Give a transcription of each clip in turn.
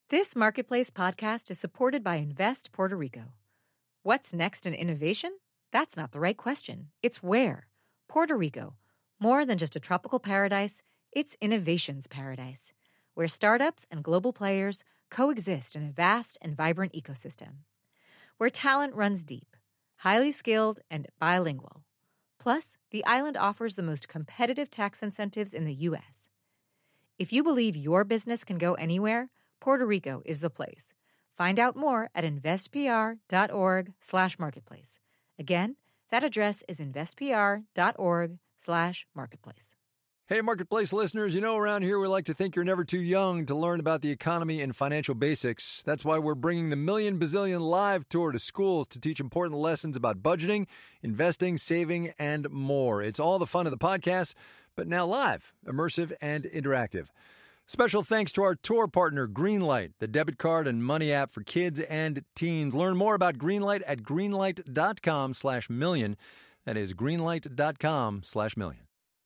This Marketplace podcast is supported by Invest Puerto Rico. What's next in innovation? That's not the right question. It's where. Puerto Rico. More than just a tropical paradise, it's innovation's paradise, where startups and global players coexist in a vast and vibrant ecosystem. Where talent runs deep, highly skilled, and bilingual. Plus, the island offers the most competitive tax incentives in the U.S. If you believe your business can go anywhere, Puerto Rico is the place. Find out more at investpr.org/marketplace. Again, that address is investpr.org/marketplace. Hey, Marketplace listeners, you know around here we like to think you're never too young to learn about the economy and financial basics. That's why we're bringing the Million Bazillion Live Tour to schools to teach important lessons about budgeting, investing, saving, and more. It's all the fun of the podcast, but now live, immersive, and interactive. Special thanks to our tour partner, Greenlight, the debit card and money app for kids and teens. Learn more about Greenlight at greenlight.com/million. That is greenlight.com/million.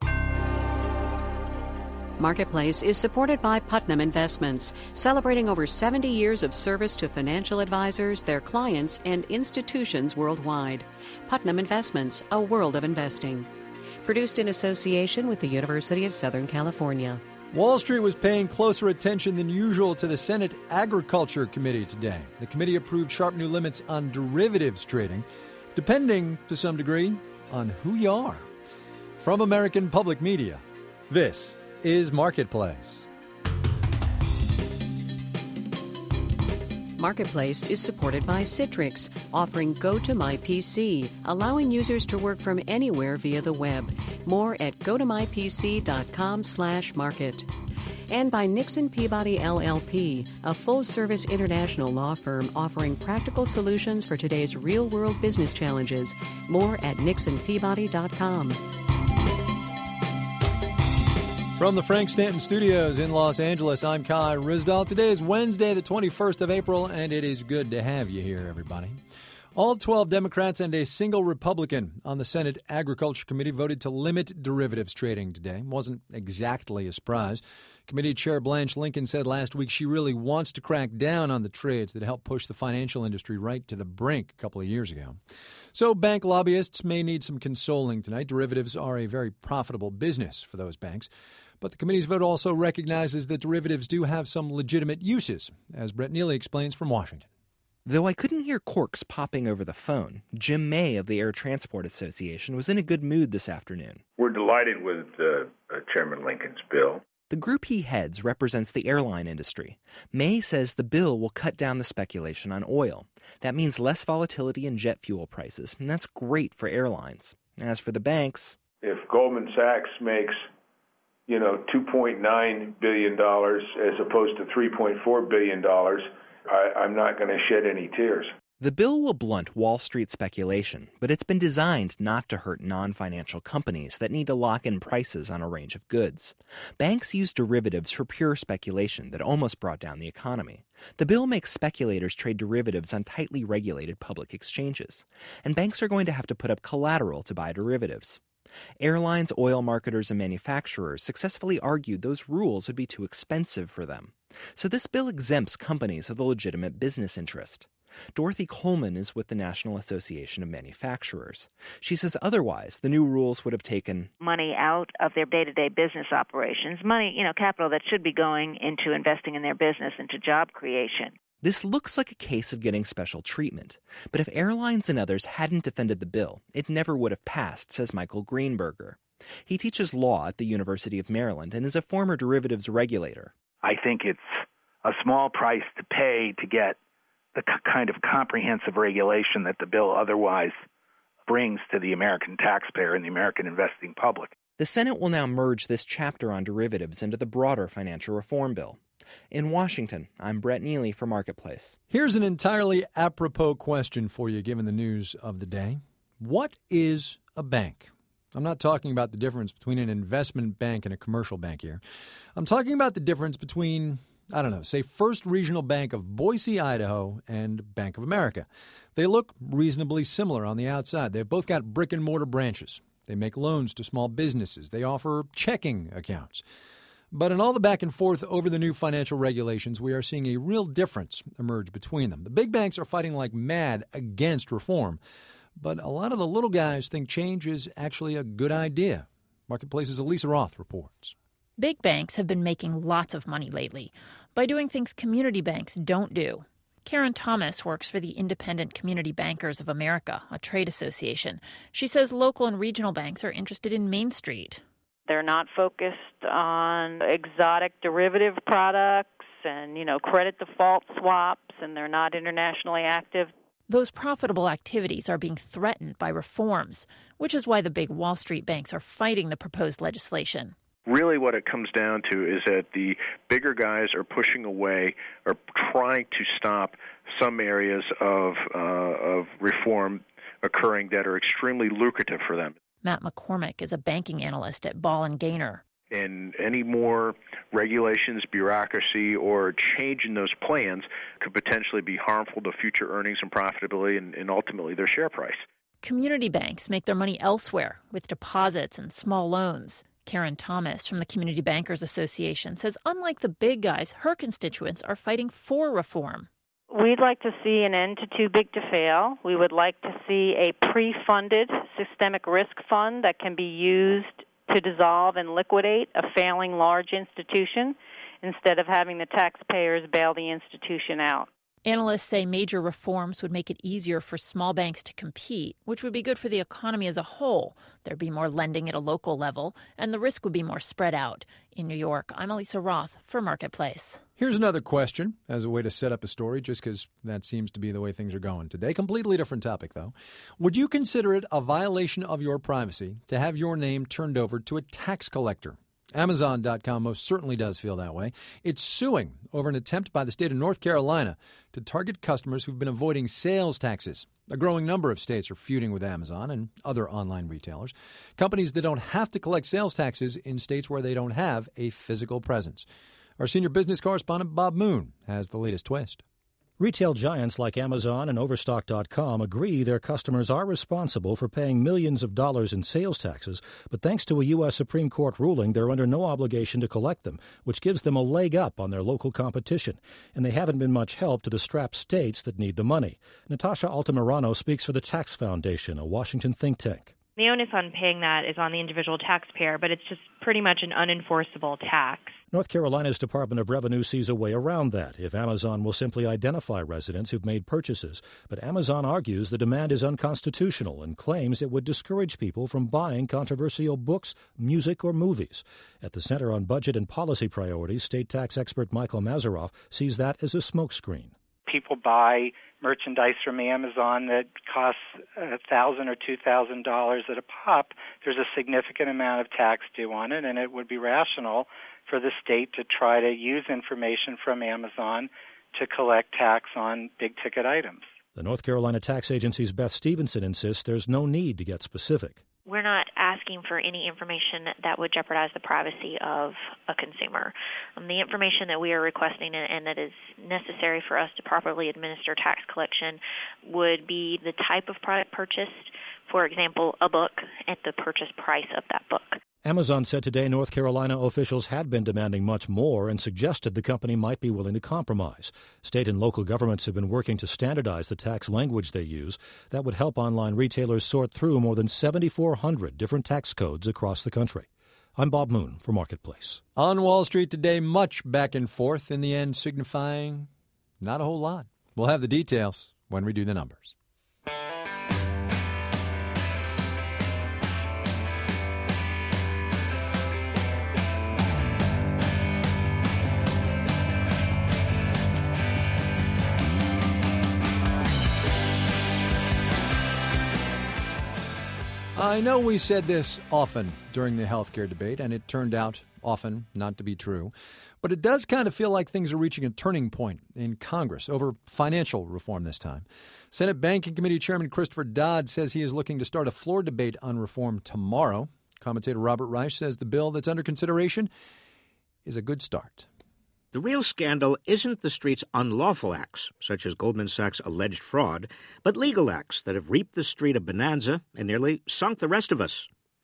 Marketplace is supported by Putnam Investments, celebrating over 70 years of service to financial advisors, their clients, and institutions worldwide. Putnam Investments, a world of investing. Produced in association with the University of Southern California. Wall Street was paying closer attention than usual to the Senate Agriculture Committee today. The committee approved sharp new limits on derivatives trading, depending, to some degree, on who you are. From American Public Media, this is Marketplace. Marketplace is supported by Citrix, offering GoToMyPC, allowing users to work from anywhere via the web. More at gotomypc.com/market. And by Nixon Peabody LLP, a full-service international law firm offering practical solutions for today's real-world business challenges. More at nixonpeabody.com. From the Frank Stanton Studios in Los Angeles, I'm Kai Ryssdal. Today is Wednesday, the 21st of April, and it is good to have you here, everybody. All 12 Democrats and a single Republican on the Senate Agriculture Committee voted to limit derivatives trading today. Wasn't exactly a surprise. Committee Chair Blanche Lincoln said last week she really wants to crack down on the trades that helped push the financial industry right to the brink a couple of years ago. So bank lobbyists may need some consoling tonight. Derivatives are a very profitable business for those banks. But the committee's vote also recognizes that derivatives do have some legitimate uses, as Brett Neely explains from Washington. Though I couldn't hear corks popping over the phone, Jim May of the Air Transport Association was in a good mood this afternoon. We're delighted with Chairman Lincoln's bill. The group he heads represents the airline industry. May says the bill will cut down the speculation on oil. That means less volatility in jet fuel prices, and that's great for airlines. As for the banks... If Goldman Sachs makes $2.9 billion as opposed to $3.4 billion, I'm not going to shed any tears. The bill will blunt Wall Street speculation, but it's been designed not to hurt non-financial companies that need to lock in prices on a range of goods. Banks use derivatives for pure speculation that almost brought down the economy. The bill makes speculators trade derivatives on tightly regulated public exchanges, and banks are going to have to put up collateral to buy derivatives. Airlines, oil marketers, and manufacturers successfully argued those rules would be too expensive for them. So this bill exempts companies of the legitimate business interest. Dorothy Coleman is with the National Association of Manufacturers. She says otherwise, the new rules would have taken money out of their day-to-day business operations, capital that should be going into investing in their business, into job creation. This looks like a case of getting special treatment. But if airlines and others hadn't defended the bill, it never would have passed, says Michael Greenberger. He teaches law at the University of Maryland and is a former derivatives regulator. I think it's a small price to pay to get the kind of comprehensive regulation that the bill otherwise brings to the American taxpayer and the American investing public. The Senate will now merge this chapter on derivatives into the broader financial reform bill. In Washington, I'm Brett Neely for Marketplace. Here's an entirely apropos question for you, given the news of the day. What is a bank? I'm not talking about the difference between an investment bank and a commercial bank here. I'm talking about the difference between, say First Regional Bank of Boise, Idaho, and Bank of America. They look reasonably similar on the outside. They've both got brick-and-mortar branches. They make loans to small businesses. They offer checking accounts. But in all the back and forth over the new financial regulations, we are seeing a real difference emerge between them. The big banks are fighting like mad against reform, but a lot of the little guys think change is actually a good idea. Marketplace's Elisa Roth reports. Big banks have been making lots of money lately by doing things community banks don't do. Karen Thomas works for the Independent Community Bankers of America, a trade association. She says local and regional banks are interested in Main Street. They're not focused on exotic derivative products and, credit default swaps, and they're not internationally active. Those profitable activities are being threatened by reforms, which is why the big Wall Street banks are fighting the proposed legislation. Really what it comes down to is that the bigger guys are pushing away or trying to stop some areas of reform occurring that are extremely lucrative for them. Matt McCormick is a banking analyst at Ball & Gaynor. And any more regulations, bureaucracy, or change in those plans could potentially be harmful to future earnings and profitability and ultimately their share price. Community banks make their money elsewhere with deposits and small loans. Karen Thomas from the Community Bankers Association says unlike the big guys, her constituents are fighting for reform. We'd like to see an end to too big to fail. We would like to see a pre-funded systemic risk fund that can be used to dissolve and liquidate a failing large institution instead of having the taxpayers bail the institution out. Analysts say major reforms would make it easier for small banks to compete, which would be good for the economy as a whole. There'd be more lending at a local level, and the risk would be more spread out. In New York, I'm Elisa Roth for Marketplace. Here's another question as a way to set up a story, just because that seems to be the way things are going today. Completely different topic, though. Would you consider it a violation of your privacy to have your name turned over to a tax collector? Amazon.com most certainly does feel that way. It's suing over an attempt by the state of North Carolina to target customers who've been avoiding sales taxes. A growing number of states are feuding with Amazon and other online retailers, companies that don't have to collect sales taxes in states where they don't have a physical presence. Our senior business correspondent, Bob Moon, has the latest twist. Retail giants like Amazon and Overstock.com agree their customers are responsible for paying millions of dollars in sales taxes, but thanks to a U.S. Supreme Court ruling, they're under no obligation to collect them, which gives them a leg up on their local competition. And they haven't been much help to the strapped states that need the money. Natasha Altamirano speaks for the Tax Foundation, a Washington think tank. The onus on paying that is on the individual taxpayer, but it's just pretty much an unenforceable tax. North Carolina's Department of Revenue sees a way around that if Amazon will simply identify residents who've made purchases. But Amazon argues the demand is unconstitutional and claims it would discourage people from buying controversial books, music, or movies. At the Center on Budget and Policy Priorities, state tax expert Michael Mazeroff sees that as a smokescreen. People buy merchandise from Amazon that costs $1,000 or $2,000 at a pop. There's a significant amount of tax due on it, and it would be rational for the state to try to use information from Amazon to collect tax on big-ticket items. The North Carolina Tax Agency's Beth Stevenson insists there's no need to get specific. We're not asking for any information that would jeopardize the privacy of a consumer. The information that we are requesting and that is necessary for us to properly administer tax collection would be the type of product purchased, for example, a book, and the purchase price of that book. Amazon said today North Carolina officials had been demanding much more and suggested the company might be willing to compromise. State and local governments have been working to standardize the tax language they use. That would help online retailers sort through more than 7,400 different tax codes across the country. I'm Bob Moon for Marketplace. On Wall Street today, much back and forth, in the end signifying not a whole lot. We'll have the details when we do the numbers. I know we said this often during the healthcare debate, and it turned out often not to be true. But it does kind of feel like things are reaching a turning point in Congress over financial reform this time. Senate Banking Committee Chairman Christopher Dodd says he is looking to start a floor debate on reform tomorrow. Commentator Robert Reich says the bill that's under consideration is a good start. The real scandal isn't the street's unlawful acts, such as Goldman Sachs' alleged fraud, but legal acts that have reaped the street a bonanza and nearly sunk the rest of us.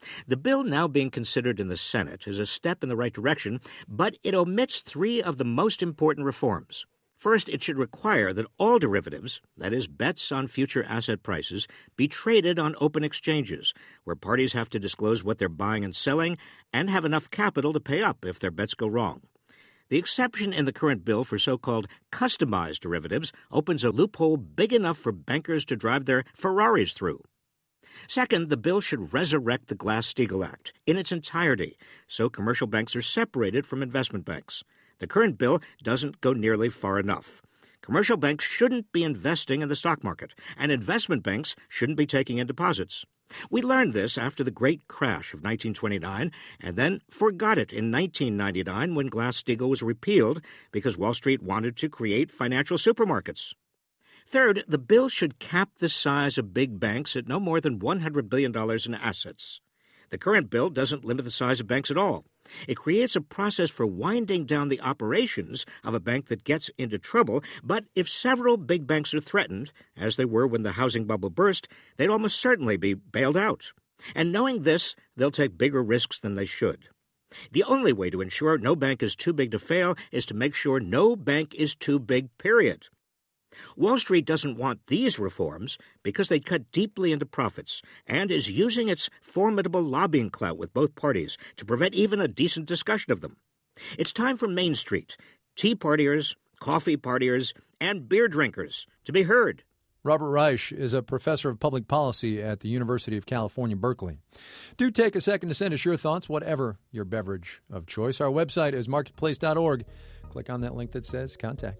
The bill now being considered in the Senate is a step in the right direction, but it omits three of the most important reforms. First, it should require that all derivatives, that is, bets on future asset prices, be traded on open exchanges, where parties have to disclose what they're buying and selling and have enough capital to pay up if their bets go wrong. The exception in the current bill for so-called customized derivatives opens a loophole big enough for bankers to drive their Ferraris through. Second, the bill should resurrect the Glass-Steagall Act in its entirety, so commercial banks are separated from investment banks. The current bill doesn't go nearly far enough. Commercial banks shouldn't be investing in the stock market, and investment banks shouldn't be taking in deposits. We learned this after the great crash of 1929, and then forgot it in 1999 when Glass-Steagall was repealed because Wall Street wanted to create financial supermarkets. Third, the bill should cap the size of big banks at no more than $100 billion in assets. The current bill doesn't limit the size of banks at all. It creates a process for winding down the operations of a bank that gets into trouble, but if several big banks are threatened, as they were when the housing bubble burst, they'd almost certainly be bailed out. And knowing this, they'll take bigger risks than they should. The only way to ensure no bank is too big to fail is to make sure no bank is too big, period. Wall Street doesn't want these reforms because they cut deeply into profits and is using its formidable lobbying clout with both parties to prevent even a decent discussion of them. It's time for Main Street, tea partiers, coffee partiers, and beer drinkers to be heard. Robert Reich is a professor of public policy at the University of California, Berkeley. Do take a second to send us your thoughts, whatever your beverage of choice. Our website is marketplace.org. Click on that link that says Contact.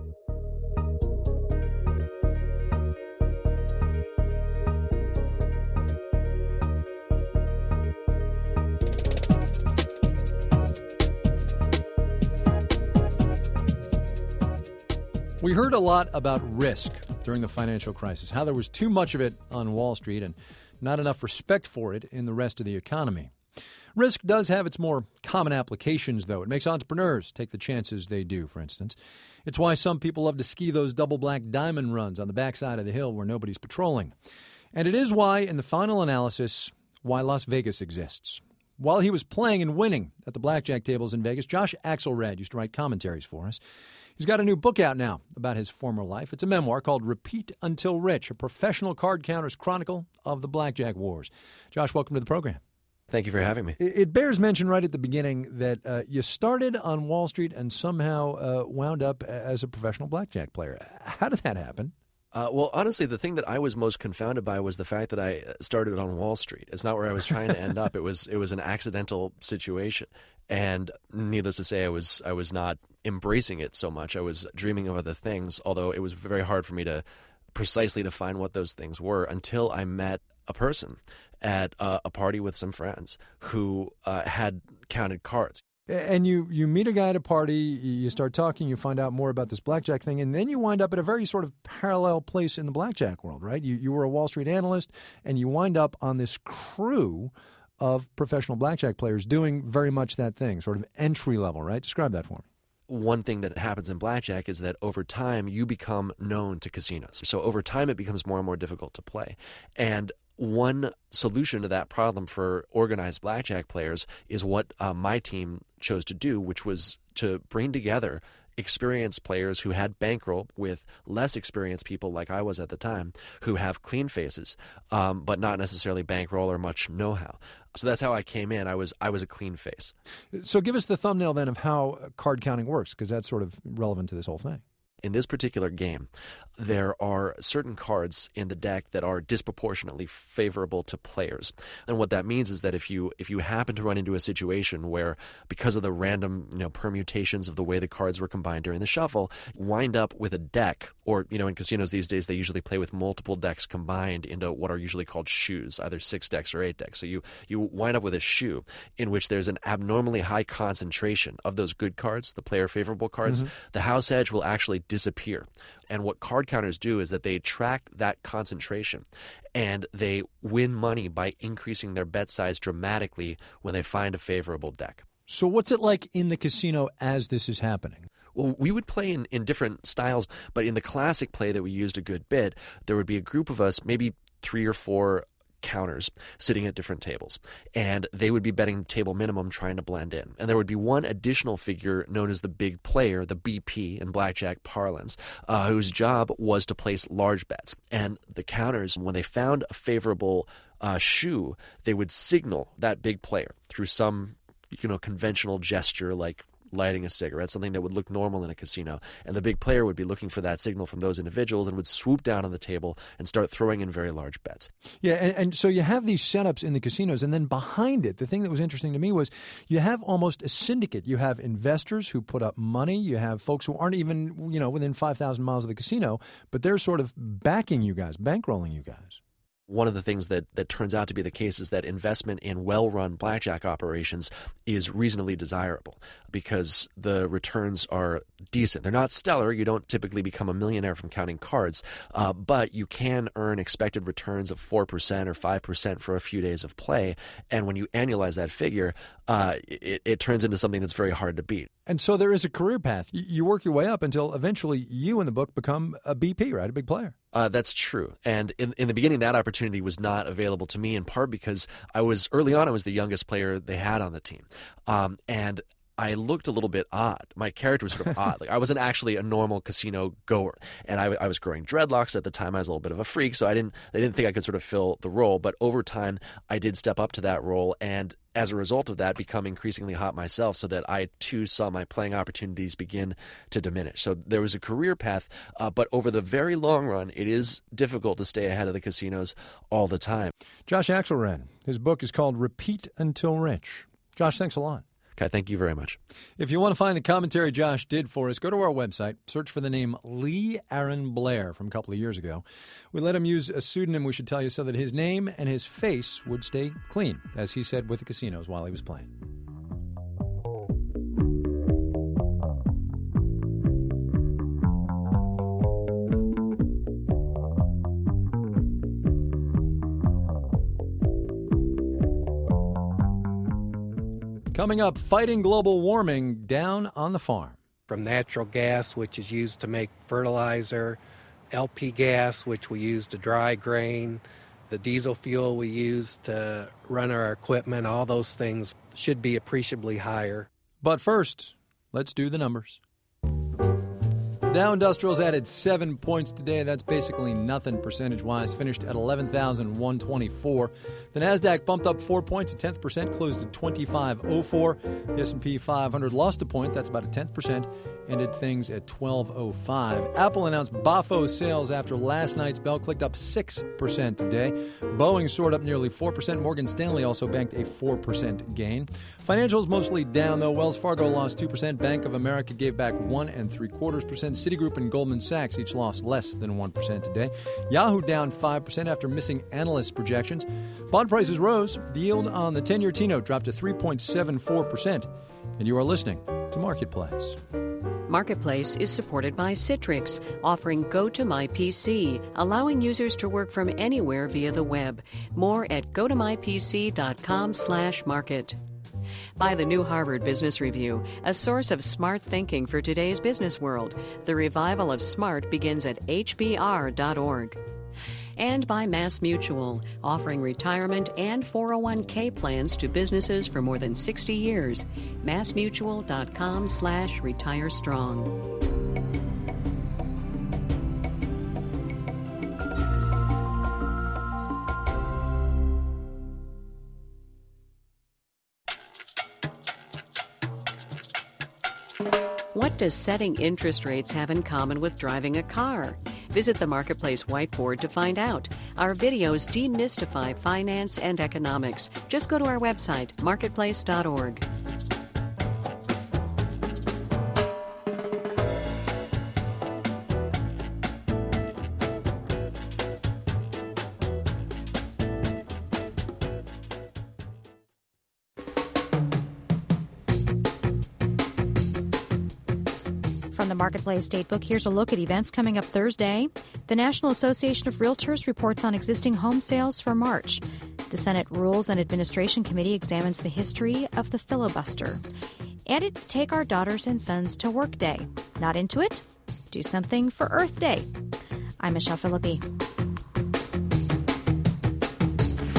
We heard a lot about risk during the financial crisis, how there was too much of it on Wall Street and not enough respect for it in the rest of the economy. Risk does have its more common applications, though. It makes entrepreneurs take the chances they do, for instance. It's why some people love to ski those double black diamond runs on the backside of the hill where nobody's patrolling. And it is why, in the final analysis, why Las Vegas exists. While he was playing and winning at the blackjack tables in Vegas, Josh Axelrad used to write commentaries for us. He's got a new book out now about his former life. It's a memoir called Repeat Until Rich, a professional card counter's chronicle of the blackjack wars. Josh, welcome to the program. Thank you for having me. It bears mention right at the beginning that you started on Wall Street and somehow wound up as a professional blackjack player. How did that happen? Well, honestly, the thing that I was most confounded by was the fact that I started on Wall Street. It's not where I was trying to end up. It was an accidental situation. And needless to say, I was not embracing it so much. I was dreaming of other things, although it was very hard for me to precisely define what those things were until I met a person at a party with some friends who had counted cards. And you meet a guy at a party, you start talking, you find out more about this blackjack thing, and then you wind up at a very sort of parallel place in the blackjack world, right? You were a Wall Street analyst, and you wind up on this crew of professional blackjack players doing very much that thing, sort of entry level, right? Describe that for me. One thing that happens in blackjack is that over time you become known to casinos. So over time it becomes more and more difficult to play. And one solution to that problem for organized blackjack players is what my team chose to do, which was to bring together experienced players who had bankroll with less experienced people like I was at the time, who have clean faces, but not necessarily bankroll or much know-how. So that's how I came in. I was a clean face. So give us the thumbnail then of how card counting works, because that's sort of relevant to this whole thing. In this particular game, there are certain cards in the deck that are disproportionately favorable to players. And what that means is that if you happen to run into a situation where, because of the random permutations of the way the cards were combined during the shuffle, wind up with a deck, or in casinos these days they usually play with multiple decks combined into what are usually called shoes, either 6 decks or 8 decks. So you wind up with a shoe in which there's an abnormally high concentration of those good cards, the player favorable cards. Mm-hmm. The house edge will actually disappear. And what card counters do is that they track that concentration and they win money by increasing their bet size dramatically when they find a favorable deck. So what's it like in the casino as this is happening? Well, we would play in different styles, but in the classic play that we used a good bit, there would be a group of us, maybe 3 or 4 counters sitting at different tables, and they would be betting table minimum trying to blend in. And there would be one additional figure known as the big player, the BP in blackjack parlance, whose job was to place large bets. And the counters, when they found a favorable shoe, they would signal that big player through some conventional gesture like lighting a cigarette, something that would look normal in a casino. And the big player would be looking for that signal from those individuals and would swoop down on the table and start throwing in very large bets. Yeah, and so you have these setups in the casinos, and then behind it, the thing that was interesting to me was you have almost a syndicate. You have investors who put up money. You have folks who aren't even, within 5,000 miles of the casino, but they're sort of backing you guys, bankrolling you guys. One of the things that turns out to be the case is that investment in well-run blackjack operations is reasonably desirable because the returns are decent. They're not stellar. You don't typically become a millionaire from counting cards, but you can earn expected returns of 4% or 5% for a few days of play. And when you annualize that figure, it turns into something that's very hard to beat. And so there is a career path. You work your way up until eventually you in the book become a BP, right? A big player. That's true. And in the beginning, that opportunity was not available to me, in part because early on, I was the youngest player they had on the team. And I looked a little bit odd. My character was sort of odd. Like I wasn't actually a normal casino goer, and I was growing dreadlocks at the time. I was a little bit of a freak, so they didn't think I could sort of fill the role. But over time, I did step up to that role, and as a result of that, become increasingly hot myself, so that I too saw my playing opportunities begin to diminish. So there was a career path, but over the very long run, it is difficult to stay ahead of the casinos all the time. Josh Axelrad, his book is called Repeat Until Rich. Josh, thanks a lot. Okay, thank you very much. If you want to find the commentary Josh did for us, go to our website, search for the name Lee Aaron Blair from a couple of years ago. We let him use a pseudonym, we should tell you, so that his name and his face would stay clean, as he said with the casinos while he was playing. Coming up, fighting global warming down on the farm. From natural gas, which is used to make fertilizer, LP gas, which we use to dry grain, the diesel fuel we use to run our equipment, all those things should be appreciably higher. But first, let's do the numbers. Dow Industrials added 7 points today. That's basically nothing percentage-wise. Finished at 11,124. The Nasdaq bumped up 4 points, a 10%, closed at 2504. The S&P 500 lost a point. That's about a 10%. Ended things at 1205. Apple announced BAFO sales after last night's bell clicked up 6% today. Boeing soared up nearly 4%. Morgan Stanley also banked a 4% gain. Financials mostly down, though. Wells Fargo lost 2%. Bank of America gave back 1 3/4%. Citigroup and Goldman Sachs each lost less than 1% today. Yahoo down 5% after missing analyst projections. Bond prices rose. The yield on the 10-year T-note dropped to 3.74%. And you are listening to Marketplace. Marketplace is supported by Citrix, offering Go-To-My-PC, allowing users to work from anywhere via the web. More at gotomypc.com/market. By the New Harvard Business Review, a source of smart thinking for today's business world. The revival of smart begins at hbr.org. And by MassMutual, offering retirement and 401k plans to businesses for more than 60 years. MassMutual.com/retirestrong. What does setting interest rates have in common with driving a car? Visit the Marketplace whiteboard to find out. Our videos demystify finance and economics. Just go to our website, marketplace.org. From the Marketplace Datebook, here's a look at events coming up Thursday. The National Association of Realtors reports on existing home sales for March. The Senate Rules and Administration Committee examines the history of the filibuster. And it's Take Our Daughters and Sons to Work Day. Not into it? Do something for Earth Day. I'm Michelle Philippi.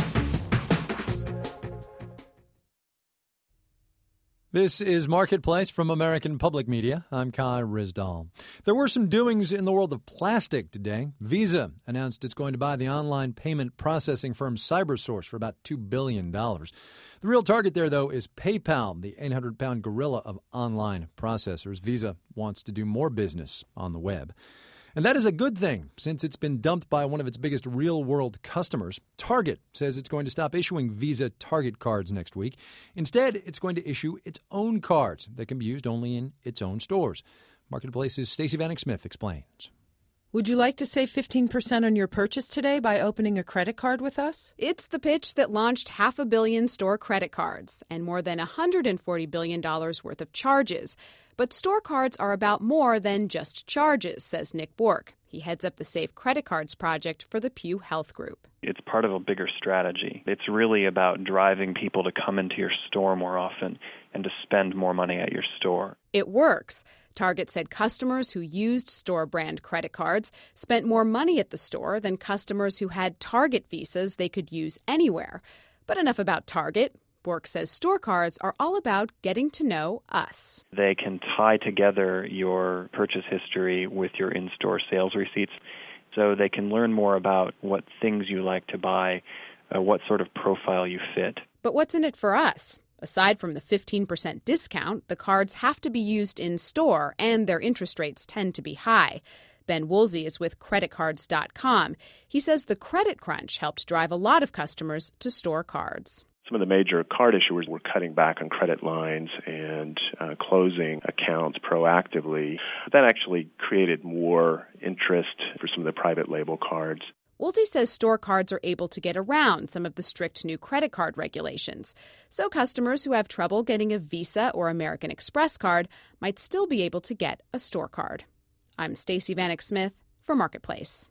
This is Marketplace from American Public Media. I'm Kai Ryssdal. There were some doings in the world of plastic today. Visa announced it's going to buy the online payment processing firm CyberSource for about $2 billion. The real target there, though, is PayPal, the 800-pound gorilla of online processors. Visa wants to do more business on the web. And that is a good thing, since it's been dumped by one of its biggest real-world customers. Target says it's going to stop issuing Visa Target cards next week. Instead, it's going to issue its own cards that can be used only in its own stores. Marketplace's Stacey Vanek Smith explains. Would you like to save 15% on your purchase today by opening a credit card with us? It's the pitch that launched 500 million store credit cards and more than $140 billion worth of charges. But store cards are about more than just charges, says Nick Bork. He heads up the Safe Credit Cards project for the Pew Health Group. It's part of a bigger strategy. It's really about driving people to come into your store more often and to spend more money at your store. It works. Target said customers who used store-brand credit cards spent more money at the store than customers who had Target visas they could use anywhere. But enough about Target. Bork says store cards are all about getting to know us. They can tie together your purchase history with your in-store sales receipts, so they can learn more about what things you like to buy, what sort of profile you fit. But what's in it for us? Aside from the 15% discount, the cards have to be used in store, and their interest rates tend to be high. Ben Woolsey is with creditcards.com. He says the credit crunch helped drive a lot of customers to store cards. Some of the major card issuers were cutting back on credit lines and closing accounts proactively. That actually created more interest for some of the private label cards. Woolsey says store cards are able to get around some of the strict new credit card regulations. So customers who have trouble getting a Visa or American Express card might still be able to get a store card. I'm Stacey Vanek Smith for Marketplace.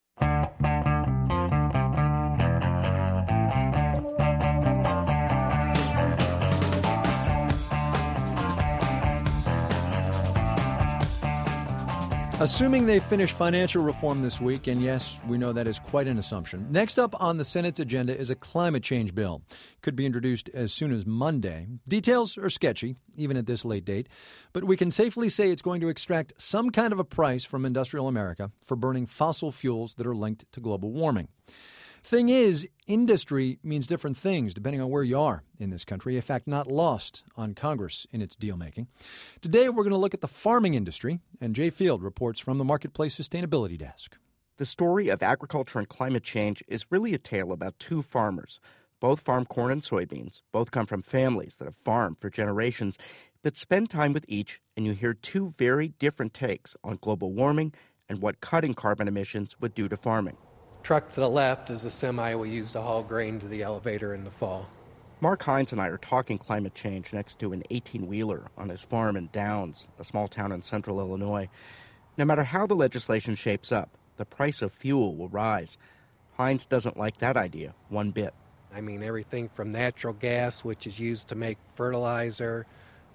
Assuming they finish financial reform this week, and yes, we know that is quite an assumption. Next up on the Senate's agenda is a climate change bill. Could be introduced as soon as Monday. Details are sketchy, even at this late date, but we can safely say it's going to extract some kind of a price from industrial America for burning fossil fuels that are linked to global warming. Thing is, industry means different things depending on where you are in this country, a fact not lost on Congress in its deal-making. Today, we're going to look at the farming industry, and Jay Field reports from the Marketplace Sustainability Desk. The story of agriculture and climate change is really a tale about two farmers. Both farm corn and soybeans. Both come from families that have farmed for generations. But spend time with each, and you hear two very different takes on global warming and what cutting carbon emissions would do to farming. Truck to the left is a semi we use to haul grain to the elevator in the fall. Mark Hines and I are talking climate change next to an 18-wheeler on his farm in Downs, a small town in central Illinois. No matter how the legislation shapes up, the price of fuel will rise. Hines doesn't like that idea one bit. I mean, everything from natural gas, which is used to make fertilizer,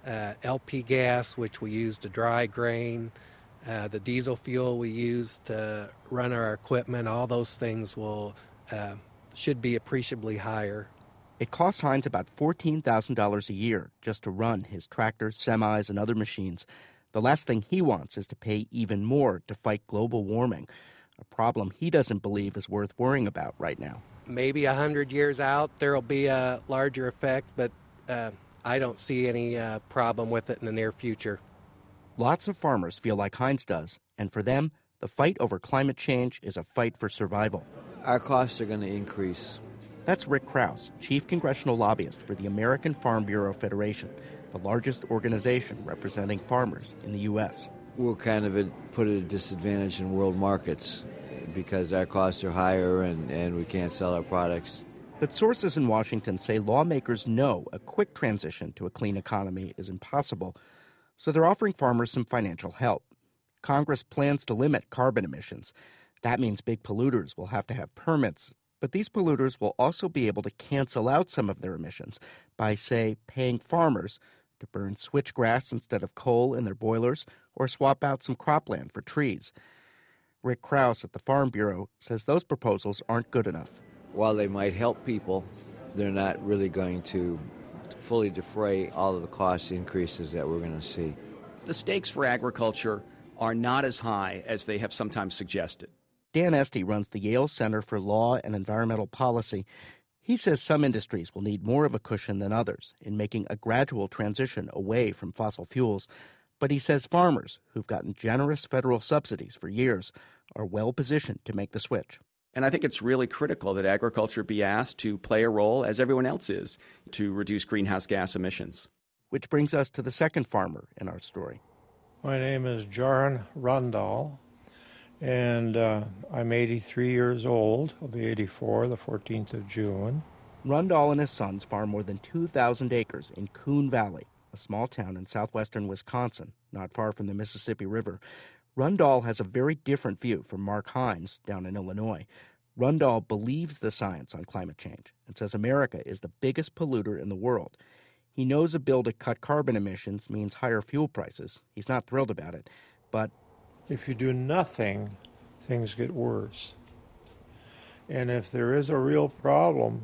LP gas, which we use to dry grain, the diesel fuel we use to run our equipment, all those things should be appreciably higher. It costs Hines about $14,000 a year just to run his tractors, semis, and other machines. The last thing he wants is to pay even more to fight global warming, a problem he doesn't believe is worth worrying about right now. Maybe 100 years out, there will be a larger effect, but I don't see any problem with it in the near future. Lots of farmers feel like Hines does, and for them, the fight over climate change is a fight for survival. Our costs are going to increase. That's Rick Krause, chief congressional lobbyist for the American Farm Bureau Federation, the largest organization representing farmers in the U.S. We're kind of put at a disadvantage in world markets because our costs are higher and we can't sell our products. But sources in Washington say lawmakers know a quick transition to a clean economy is impossible, so they're offering farmers some financial help. Congress plans to limit carbon emissions. That means big polluters will have to have permits, but these polluters will also be able to cancel out some of their emissions by, say, paying farmers to burn switchgrass instead of coal in their boilers or swap out some cropland for trees. Rick Krause at the Farm Bureau says those proposals aren't good enough. While they might help people, they're not really going to fully defray all of the cost increases that we're going to see. The stakes for agriculture are not as high as they have sometimes suggested. Dan Esty runs the Yale Center for Law and Environmental Policy. He says some industries will need more of a cushion than others in making a gradual transition away from fossil fuels. But he says farmers, who've gotten generous federal subsidies for years, are well positioned to make the switch. And I think it's really critical that agriculture be asked to play a role, as everyone else is, to reduce greenhouse gas emissions. Which brings us to the second farmer in our story. My name is Jaron Rundall, and I'm 83 years old. I'll be 84 the 14th of June. Rundall and his sons farm more than 2,000 acres in Coon Valley, a small town in southwestern Wisconsin, not far from the Mississippi River. Rundall has a very different view from Mark Hines down in Illinois. Rundall believes the science on climate change and says America is the biggest polluter in the world. He knows a bill to cut carbon emissions means higher fuel prices. He's not thrilled about it, but if you do nothing, things get worse. And if there is a real problem,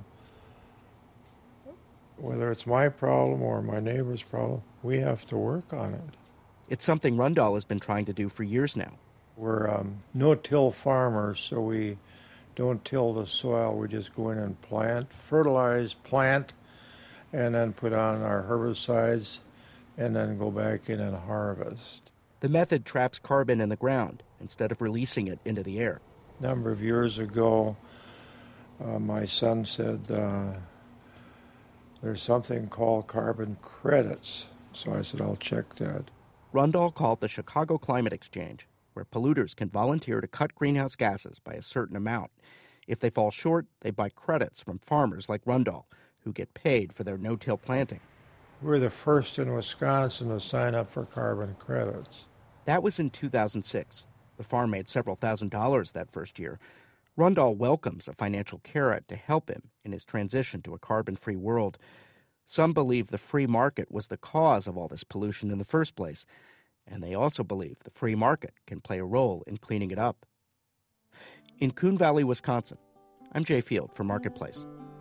whether it's my problem or my neighbor's problem, we have to work on it. It's something Rundall has been trying to do for years now. We're no-till farmers, so we don't till the soil. We just go in and fertilize, plant, and then put on our herbicides, and then go back in and harvest. The method traps carbon in the ground instead of releasing it into the air. A number of years ago, my son said there's something called carbon credits. So I said, I'll check that. Rundall called the Chicago Climate Exchange, where polluters can volunteer to cut greenhouse gases by a certain amount. If they fall short, they buy credits from farmers like Rundall, who get paid for their no-till planting. We're the first in Wisconsin to sign up for carbon credits. That was in 2006. The farm made several $1,000s that first year. Rundall welcomes a financial carrot to help him in his transition to a carbon-free world. Some believe the free market was the cause of all this pollution in the first place, and they also believe the free market can play a role in cleaning it up. In Coon Valley, Wisconsin, I'm Jay Field for Marketplace.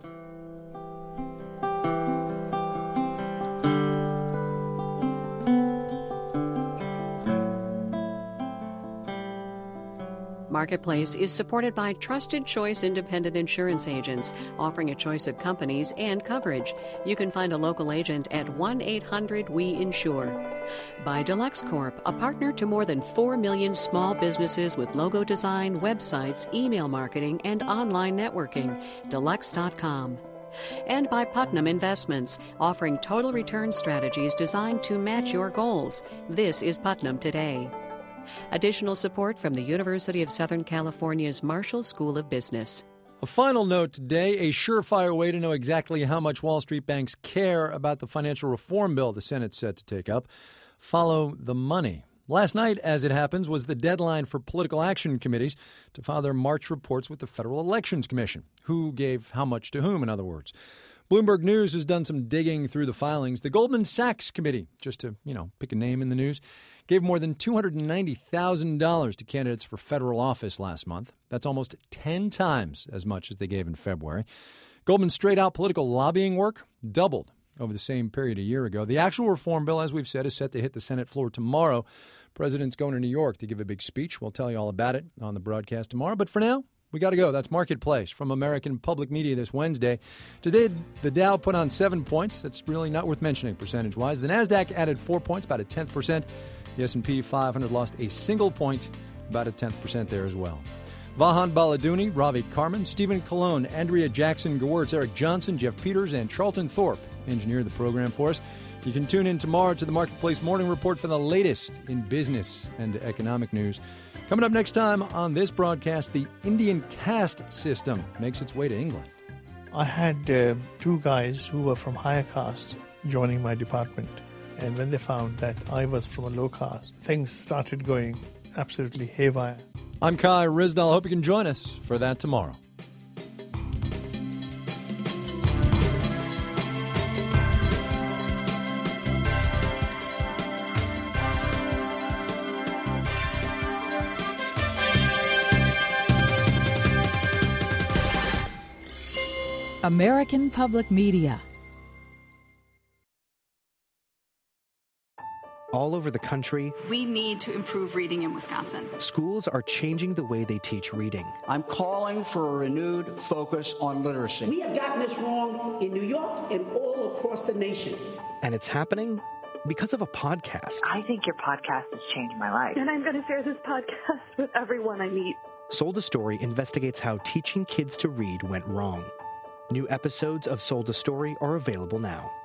Marketplace is supported by Trusted Choice Independent Insurance Agents, offering a choice of companies and coverage. You can find a local agent at 1-800-WE-INSURE. By Deluxe Corp, a partner to more than 4 million small businesses with logo design, websites, email marketing, and online networking. Deluxe.com. And by Putnam Investments, offering total return strategies designed to match your goals. This is Putnam Today. Additional support from the University of Southern California's Marshall School of Business. A final note today, a surefire way to know exactly how much Wall Street banks care about the financial reform bill the Senate's set to take up. Follow the money. Last night, as it happens, was the deadline for political action committees to file their March reports with the Federal Elections Commission. Who gave how much to whom, in other words. Bloomberg News has done some digging through the filings. The Goldman Sachs Committee, just to, pick a name in the news, gave more than $290,000 to candidates for federal office last month. That's almost 10 times as much as they gave in February. Goldman's straight-out political lobbying work doubled over the same period a year ago. The actual reform bill, as we've said, is set to hit the Senate floor tomorrow. President's going to New York to give a big speech. We'll tell you all about it on the broadcast tomorrow. But for now, we got to go. That's Marketplace from American Public Media this Wednesday. Today, the Dow put on 7 points. That's really not worth mentioning percentage-wise. The NASDAQ added 4 points, about a 10%. The S&P 500 lost a single point, about a 10% there as well. Vahan Baladuni, Ravi Carmen, Stephen Colon, Andrea Jackson Gewirtz, Eric Johnson, Jeff Peters, and Charlton Thorpe engineered the program for us. You can tune in tomorrow to the Marketplace Morning Report for the latest in business and economic news. Coming up next time on this broadcast, the Indian caste system makes its way to England. I had 2 guys who were from higher caste joining my department. And when they found that I was from a low caste, things started going absolutely haywire. I'm Kai Ryssdal. Hope you can join us for that tomorrow. American Public Media. all over the country. We need to improve reading in Wisconsin. Schools are changing the way they teach reading. I'm calling for a renewed focus on literacy. We have gotten this wrong in New York and all across the nation. And it's happening because of a podcast. I think your podcast has changed my life. And I'm going to share this podcast with everyone I meet. Sold a Story investigates how teaching kids to read went wrong. New episodes of Sold a Story are available now.